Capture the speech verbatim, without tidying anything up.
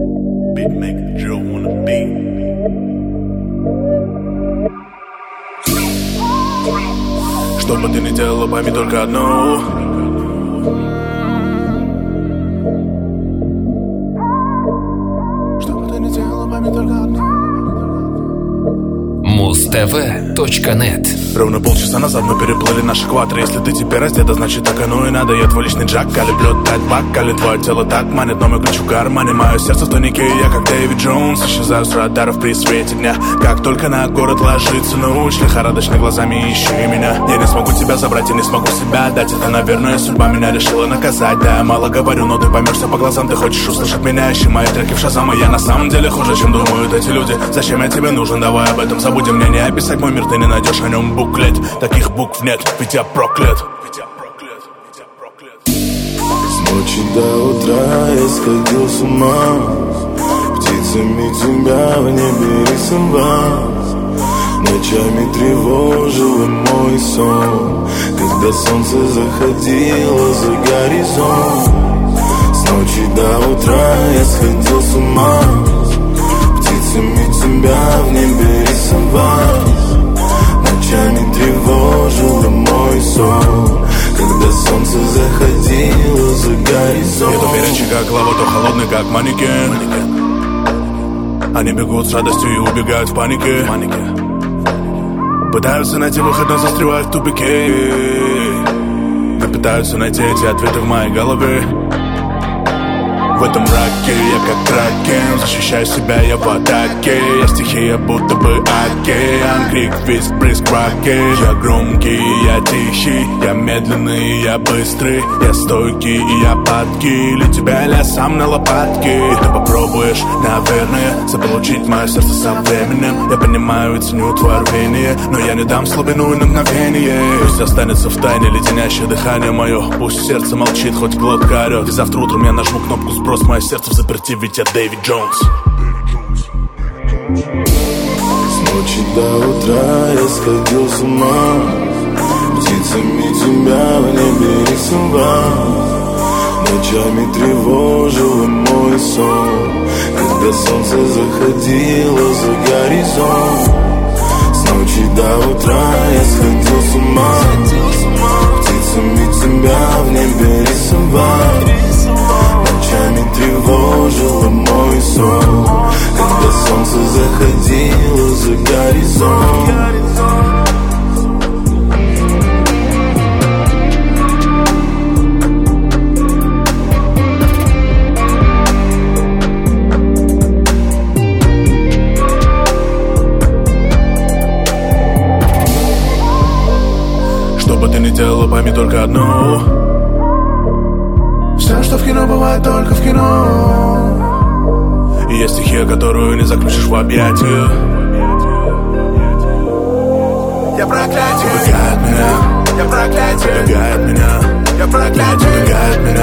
Что бы ты ни делала, пойми только одно. Что бы ты ни делала, пойми только одно. муз тв точка нет. Ровно полчаса назад мы переплыли наш экватор. Если ты теперь раздета, значит так оно и надо. Я твой личный Джак, а люблю тать бак, али твое тело так манит, но мой ключ в кармане. Мое сердце в тонике, я как Дэвид Джонс. Исчезаю с радаров при свете дня. Как только на город ложится ночь, лихорадочно глазами ищи меня. Я не смогу тебя забрать, я не смогу себя отдать. Это, наверное, судьба меня решила наказать. Да, я мало говорю, но ты поймешься по глазам. Ты хочешь услышать меня, ищи мои треки в Шазам. И я на самом деле хуже, чем думают эти люди. Зачем я тебе нужен, давай об этом забудем. Мне не описать мой мир, ты не найдешь о нем буклет. Таких букв нет, ведь я проклят. С ночи до утра я сходил с ума. Птицами тебя в небе рисовал. Ночами тревожил мой сон. Когда солнце заходило за горизонт. С ночи до утра я сходил с ума. Птицами тебя в небе рисовал. Ночами тревожил мой сон. Когда солнце заходило за горизонт. Я то горячий, как лава, то холодный, как манекен. Они бегут с радостью и убегают в панике. Пытаются найти выход, но застревают в тупике. Но пытаются найти эти ответы в моей голове. В этом мраке я как кракен. Защищаю себя, я в атаке. Я стихия, будто бы океан. Крик, визг, брызг, ракет. Я громкий, я тихий. Я медленный, я быстрый. Я стойкий и я падкий. Или тебя, или я сам на лопатке. Ты попробуешь, наверное, заполучить мое сердце со временем. Я понимаю и ценю твое рвение, но я не дам слабину и на мгновение. Пусть останется в тайне леденящее дыхание мое. Пусть сердце молчит, хоть глотка орет. И завтра утром я нажму кнопку сброс. Мое сердце в заперти, ведь я Дэвид Джонс. С ночи до утра я сходил с ума. Птицами тебя в небе рисовал. Ночами тревожил мой сон. Когда солнце заходило за горизонт. С ночи до утра я сходил с ума. Птицами тебя в небе рисовал. Ночами тревожил мой сон. Когда солнце заходило за горизонт. Что бы ты ни делала, пойми только одно. Все, что в кино, бывает только в кино. И есть стихия, которую не заключишь в объятия. Я проклятие, убегает меня. Я проклятие, убегает меня. Я проклятие, убегает меня.